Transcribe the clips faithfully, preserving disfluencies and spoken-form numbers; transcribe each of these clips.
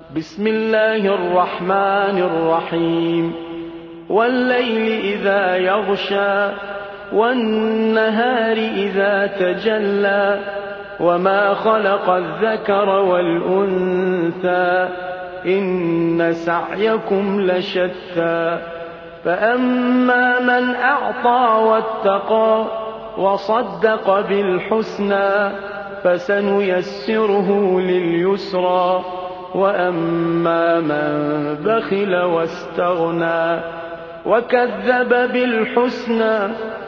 بسم الله الرحمن الرحيم والليل إذا يغشى والنهار إذا تجلى وما خلق الذكر والأنثى إن سعيكم لشتى فأما من أعطى واتقى وصدق بالحسنى فسنيسره لليسرى وأما من بخل واستغنى وكذب بالحسنى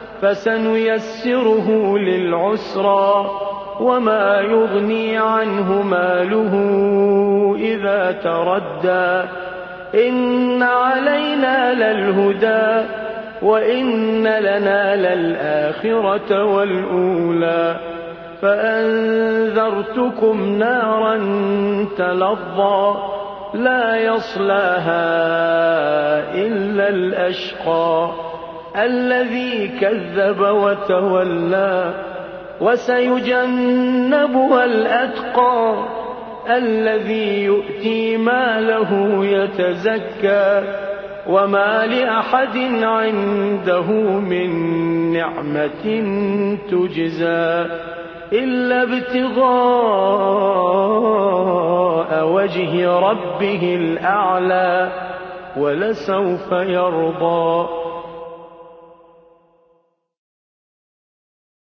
فسنيسره للعسرى وما يغني عنه ماله إذا تردى إن علينا للهدى وإن لنا للآخرة والأولى فأنذرتكم نارا تلظى لا يصلاها إلا الأشقى الذي كذب وتولى وسيجنبها الأتقى الذي يؤتي ماله يتزكى وما لأحد عنده من نعمة تجزى إلا ابتغاء وجه ربه الأعلى ولسوف يرضى